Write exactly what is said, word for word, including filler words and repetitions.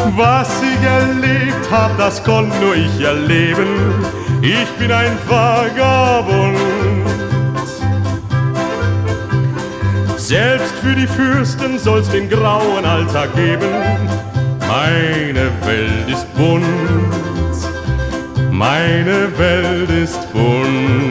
Was ich erlebt hab, das konnt nur ich erleben. Ich bin ein Vagabund. Selbst für die Fürsten soll's den grauen Alltag geben. Meine Welt ist bunt, meine Welt ist bunt.